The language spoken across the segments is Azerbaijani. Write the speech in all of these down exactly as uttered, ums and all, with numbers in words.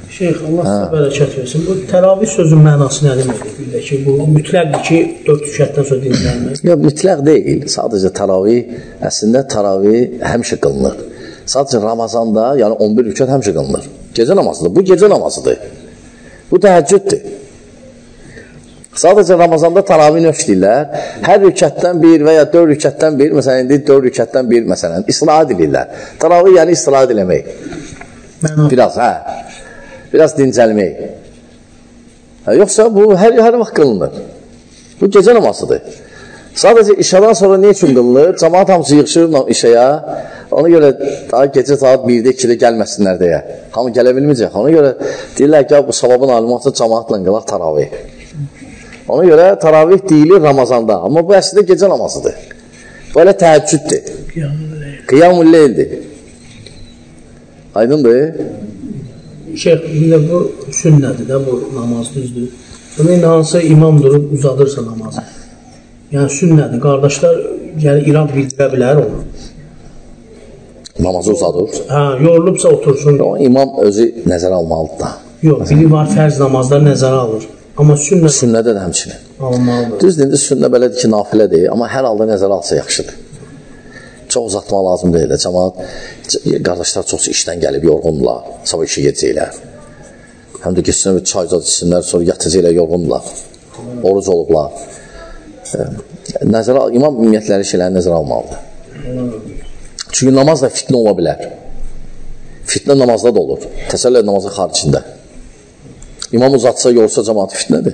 Şeyx, Allah sizə bərəkət versin. Bu təravih sözün mənası nə deməkdir? Bir də ki, bu mütləqdir ki, dörd rükətdən sonra dinlənmək. Yox, mütləq deyil. Sadəcə təravih, əslində təravih həmişə qılınır. Sadəcə Ramazanda, yəni on bir rükət həmişə qılınır. Gecə namazıdır. Bu gecə namazıdır. Bu təhəccüddür. Sadəcə Ramazanda təravih növ deyirlər. Hər rükətdən bir və ya dörd rükətdən bir, məsələn, indi dörd rükətdən bir, məsələn, istirahat edirlər. Təravih yəni istirahat eləmək. Biraz, hə. Biraz dincəlmək. Hə, yoxsa bu hər, hər vaxt qılınır. Bu gecə namazıdır. Sadəcə işadan sonra ne üçün qılınır? Cəmaat hamısı yığışır işaya. Ona görə daha gecə saat birdə ikidə gəlməsinlər deyə. Hamı gələ bilməyəcək. Ona görə deyirlər ki, bu savabın alimatı cəmaatla qılaq taravih. Ona görə taravih deyilir Ramazanda. Amma bu əslində gecə namazıdır. Böyle təəccüddür. Qiyamul leyldir. Aydındır? Şeyh, yine bu sünnədir də, bu namaz düzdür. Bunu hansı imam durub uzadırsa namazı. Yəni sünnədir. Qardaşlar yəni irad bildirə bilər onu. Namazı uzadır. Hə, yorulubsa otursun. O imam özü nəzərə almalıdır da. Yox, biri var fərz namazlar nəzərə alır. Amma sünnə... Sünnədə də həmçinin. Almalıdır. Düzdür, indi sünnə belədir ki, nafilədir. Amma hər halda nəzərə alsa yaxşıdır. Çox uzatmaq lazım deyil. Cəmaat, qardaşlar çox işdən gəlib, yorğundular. Sabah işə gedəcəklər. Həm də geçsinə bir çay zad içsinlər, sonra yatacaqlar, yorğundular. Oruc olublar. Nəzərə, imam ümumiyyətləri şeyləri nəzərə almalıdır. Çünki namaz da fitnə ola bilər. Fitnə namazda da olur. Təsəllə namazın xaricində. İmam uzatsa, yorsa cəmaatı fitnədir.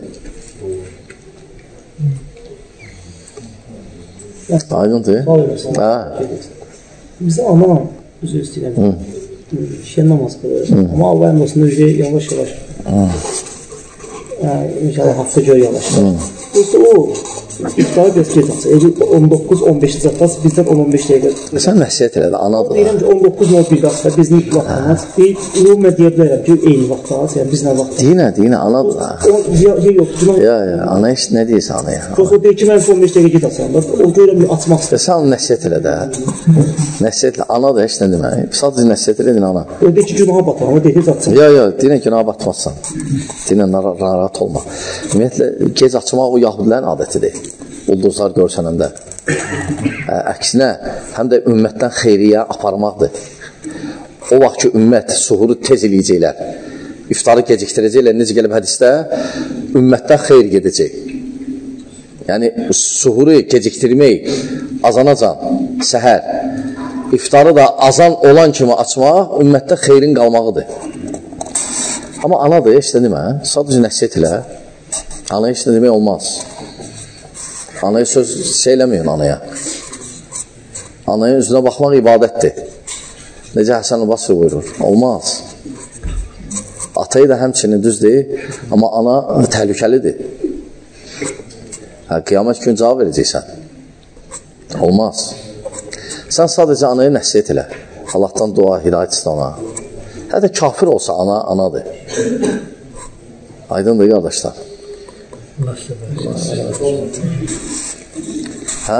Aydındır. Bizdə anlamam, üzr istəyirəm. Şən namaz qılır. Amma Allah əmrasında yavaş-yavaş. İnşallah hafta gör yavaş. O, İftarı biraz gec açsa. on doqquz on beş zatdas, bizdən on on beş dəqiqə. Sən nəsiyyət elədi, anadır. Deyirəm ki, on doqquz on bir vaxtda biz ilk vaxtımız. Ümumə deyə bilərəm ki, eyni vaxtdayız, yəni biz nə vaxt? Deyinə, deyinə, anadır. Ya, ya, ana iş nə deyirsə anaya? Yox, o deyir ki, mən on beş dəqiqə gec açsam. O deyirəm ki, açmaq istəyir. Sən nəsiyyət elədi. Nəsiyyət elə, anadır, heç nə demək. Sadəcə nəsiyyət elədin ana. O deyir ki, günaha batar, ama deyir ki, açsam. Ya, ya, deyirəm ki, günaha batmazsan. Deyirəm, narahat olma. Ümumiyyətlə, gec açmaq o yahudilərin adətidir. Ulduzlar görsənəndə. Əksinə, həm də ümmətdən xeyriyə aparmaqdır. O vaxt ki, ümmət suhuru tez eləyəcəklər, iftarı gecikdirəcəklər, necə gəlib hədisdə, ümmətdən xeyr gedəcək. Yəni, suhuru gecikdirmək, azanacan, səhər, iftarı da azan olan kimi açmaq, ümmətdə xeyrin qalmağıdır. Amma anadır, heç də demə, sadəcə nəsiyyət elə, ana heç də demək olmaz. Anaya söz şey eləməyin anaya. Anaya üzünə baxmaq ibadətdir. Necə Həsən Basri buyurur. Olmaz. Atayı da həmçinin düzdür, amma ana təhlükəlidir. Hə, qiyamət gün cavab verəcəksən. Olmaz. Sən sadəcə anaya nəsiyyət elə. Allahdan dua, hidayət istə ona. Hətta kafir olsa ana, anadır. Aydındır, qardaşlar. Hə?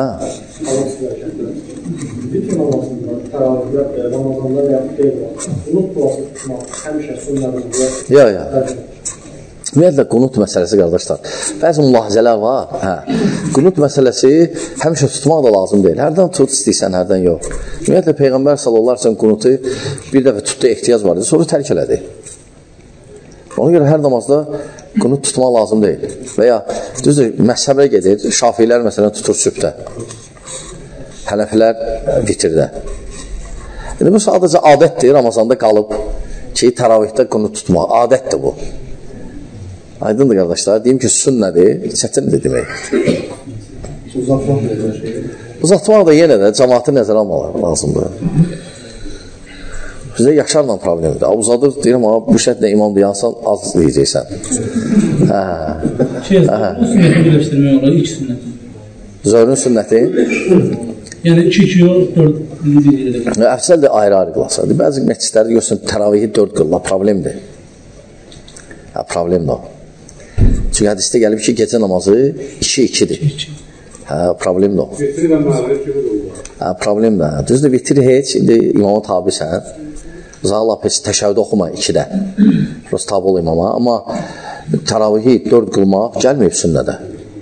Bütün namazında, təravihdə, Ramazanda və yaxud deyil var. Qunut duası tutmaq həmişə sünnəmizdə. Ya, ya. Ümumiyyətlə, qunut məsələsi, qardaşlar. Bəzi mülahizələr var. Hə. Qunut məsələsi həmişə tutmaq da lazım deyil. Hərdən tut istəyirsən, hərdən yox. Ümumiyyətlə, Peyğəmbər sallallahu əleyhi və səlləm qunutu bir dəfə tutdu, ehtiyac vardı, sonra tərk elədi. Ona görə hər namazda qunut tutmaq lazım deyil. Və ya, düzdür, məzhəbə gedir, şafilər məsələn tutur sübhdə, hələfilər vitirdə. Yəni, bu sadəcə adətdir, Ramazanda qalıb ki, təravihdə qunut tutmaq, adətdir bu. Aydındır, qardaşlar, deyim ki, sünnədir, çətindir demək. Uzatmaq nəzər şeydir. Uzatmaq da yenə də cəmaatı nəzərə almalar lazımdır. Bizdə yaşarla problemdir. Uzadır, deyirəm, bu şərtlə imam deyansan, az deyəcəksən. Hə. Şey, bu sünnəti birləşdirmək olar, ilk sünnəti. Zöhrün sünnəti? Yəni, iki iki yox, dörd bir edək. Əfsəl də ayrı-ayrı qılasıdır. Bəzi məscidləri görürsən, təravihi dörd qılla, problemdir. Hə, problemdir o. Çünki hədisdə gəlib ki, gecə namazı iki ikidir. Hə, problemdir o. Vitri və məvəli kimi olur. Hə, problemdir. Düzdür, vitri heç, indi imama tabisən. Zala pes təşəvvüd oxuma ikidə. Burası tabi olayım ama. Amma təravihi dörd qılmaq gəlməyib sünnədə.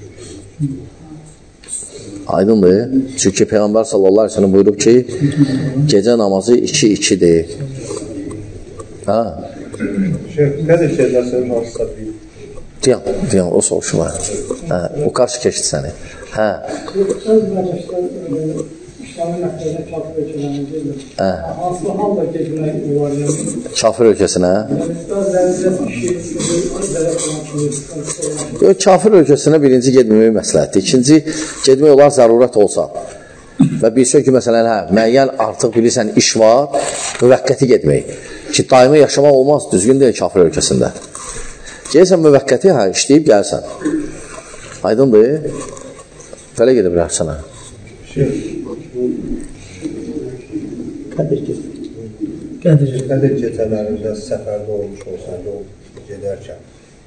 Aydındır. Çünki Peyğəmbər sallallahu aleyhi ve sellem buyurub ki, gecə namazı iki ikidir. Ha? Şeyh, qədir gecəsinin hansısa bir? Diyan, diyan, o soğuşu var. Hə, o qarşı keçdi səni. Hə. Söz məclisdən İslamın məktəbində kafir ölkələrini deyil. Hansı halda gezmək olar? Kafir ölkəsinə? Kafir ölkəsinə birinci gedməmək məsləhətdir. İkinci, gedmək olar zərurət olsa. Və bir şey ki, məsələn, hə, müəyyən artıq bilirsən, iş var, müvəqqəti gedmək. Ki, daimi yaşamaq olmaz, düzgün deyil kafir ölkəsində. Gəlsən müvəqqəti, hə, işləyib gəlsən. Aydındır. Belə gedə bilər sənə. Qədir gecə. Qədir. Qədir gecələrində səfərdə olmuş olsan, yol gedərkən,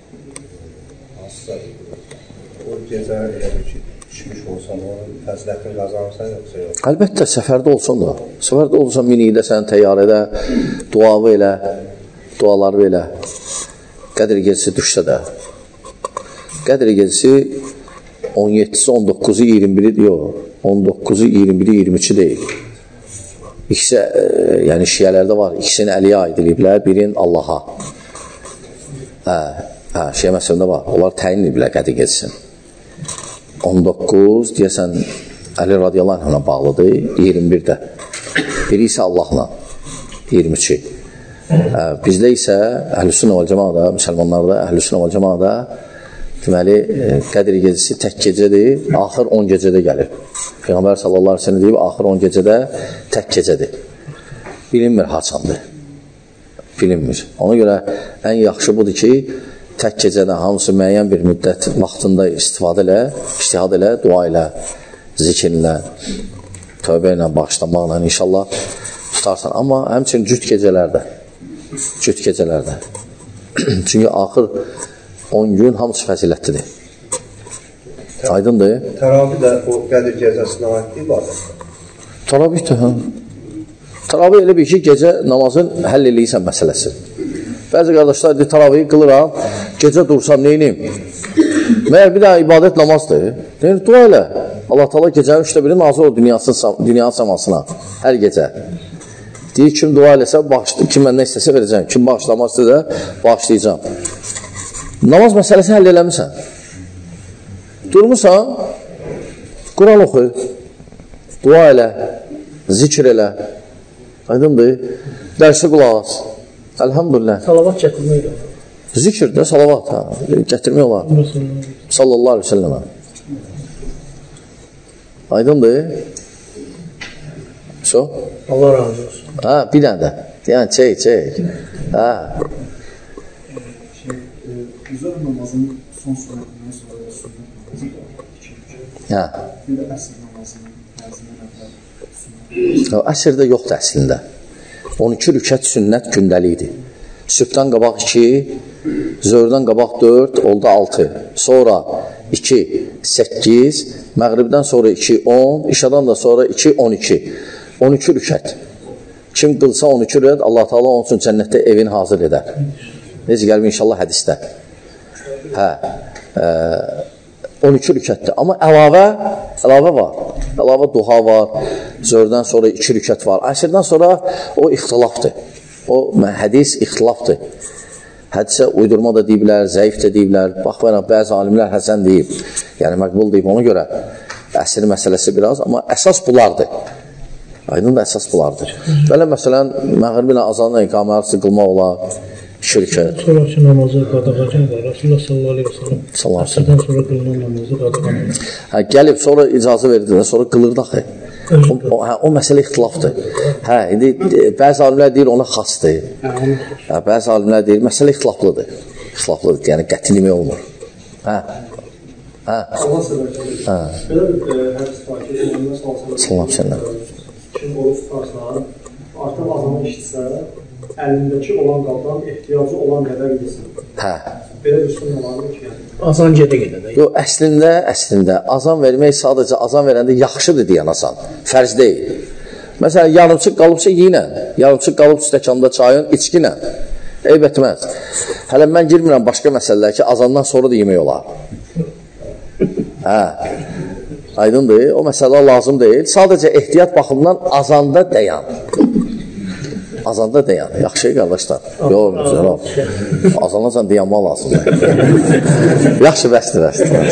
hansısa o gecə elə bir ki, düşmüş olsan, onun fəzilətini qazanırsan, yoxsa yox? Əlbəttə, səfərdə olsan da. Səfərdə olsan, minikdəsən, təyyarədə, duavı elə, duaları elə. Qədir gecəsi düşsə də. Qədir gecəsi on yeddisi, on dokkuzu, iyirmi biri yox. on dokkuzu, iyirmi biri, iyirmi üçü deyil. İkisi, e, yəni şiyələrdə var. İkisini Əliyə aid ediblər, birin Allaha. Hə, hə, şiyə məsələndə var. Onlar təyin ediblər Qədir gecəsin. on doqquz, deyəsən, Əli radiyallahu anhına bağlıdır, iyirmi bir də. Biri isə Allahla, iyirmi üçü. Hə, bizdə isə Əhlüsünnə vəl Cəmaada, müsəlmanlarda Əhlüsünnə vəl Cəmaada deməli, Qədir gecəsi tək gecədir, axır on gecədə gəlir. Peyğəmbər sallallahu aleyhi ve sellem deyib, axır on gecədə tək gecədir. Bilinmir haçandır. Bilinmir. Ona görə ən yaxşı budur ki, tək gecədə hamısı müəyyən bir müddət vaxtında istifadə elə, iştihad elə, dua elə, zikirlə, tövbə ilə, bağışlanmaqla inşallah tutarsan. Amma həmçinin cüt gecələrdə, cüt gecələrdə. Çünki axır on gün hamısı fəzilətlidir. Aydındır. Təravih də o Qədir gecəsinə aid deyil var. Təravih də, hə. Təravih elə bir ki, gecə namazın həll eləyirsən məsələsi. Bəzi qardaşlar deyir, təravihi qılıram, gecə dursam, neyiniyim? Məyər bir daha ibadət namazdır. Deyir, dua elə. Allah Teala gecənin üçdə biri nazır o dünyanın samasına, hər gecə. Deyir, kim dua eləsə, kim məndən istəsə verəcəm, kim bağışlamaq istəsə, bağışlayacam. Namaz məsələsi həll eləmirsən. Durmursan, Quran oxu, dua elə, zikr elə, aydındır, dərsə qulaq as, əlhamdülillah. Salavat gətirmək olar. Zikr də salavat, ha, gətirmək olar. Sallallahu aleyhi ve sellemə. Aydındır. So? Allah razı olsun. Ha, bir dənə də. Yəni, çək, çək. Ha. Güzel namazın son sünnetinden sonra da sünnet namazı da ikinci. Hə. Bir də əsr namazının əzindən əvvəl sünnet. Əsrdə yoxdur əslində. on iki rükət sünnət gündəlikdir. Sübhdən qabaq iki, zöhrdən qabaq dörd, oldu altı. Sonra iki, səkkiz, məğribdən sonra iki, on, işadan da sonra iki, on iki. on iki rükət. Kim qılsa on iki rükət, Allah Teala onun üçün cənnətdə evini hazır edər. Necə gəlib inşallah hədisdə. Hə, e, on iki rükətdir. Amma əlavə, əlavə var. Əlavə duha var, zöhrdən sonra iki rükət var. Əsrdən sonra o ixtilafdır. O hədis ixtilafdır. Hədisə uydurma da deyiblər, zəif də deyiblər. Baxmayaraq, bəzi alimlər həsən deyib, yəni məqbul deyib. Ona görə əsr məsələsi biraz, amma əsas bunlardır. Aydın da əsas bunlardır. Belə məsələn, məğribinə azanla iqamə arası qılmaq olar, iki rükət. Sonraki namazı qadağacan var. Rasulullah sallallahu aleyhi ve sellem əsrdən sonra qılınan namazı qadağacan var. Hə, gəlib, sonra icazə verildi, sonra qılırdı axı. O, o, hə, o məsələ ixtilafdır. Hə, indi bəzi alimlər deyir, ona xasdır. Hə, bəzi alimlər deyir, məsələ ixtilaflıdır. İxtilaflıdır, yəni qətilimə olmur. Hə, hə. Allah səbəbdir. Hə. Belə bir hədis var ki, Peyğəmbər sallallahu Salam səndən. Kim oruç tutarsa, artıq azanı işitsə, əlindəki olan qaldan ehtiyacı olan qədər yesin. Hə. Belə bir sünnə vardır ki, yəni. Azan gedə gedə də. Yox, əslində, əslində, azan vermək sadəcə azan verəndə yaxşıdır deyən azan. Fərz deyil. Məsələn, yarımçıq qalıbsa yiyinə, yarımçıq qalıb stəkanda çayın içkinə. eyb etməz. Hələ mən girmirəm başqa məsələlər ki, azandan sonra da yemək olar. Hə, aydındır, o məsələ lazım deyil. Sadəcə ehtiyat baxımından azanda dayan. Azanda dayan. Yaxşı, qardaşlar. Yox, yox. Azanacan dayanmaq lazımdır. Yaxşı, bəsdir, bəsdir.